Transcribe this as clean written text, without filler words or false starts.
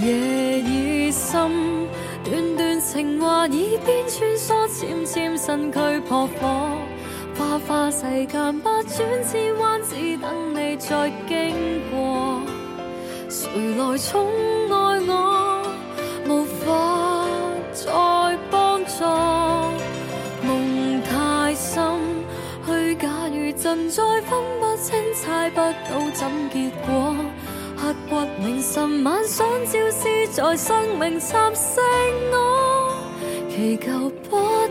夜已深，段段情话耳边穿梭，渐渐身躯扑火。花花世间百转千弯，只等你再经过。谁来宠爱我？无法再帮助。梦太深，虚假与真再分不清，猜不到怎结果。刻骨铭心，晚上照示在生命蠶食我，祈求不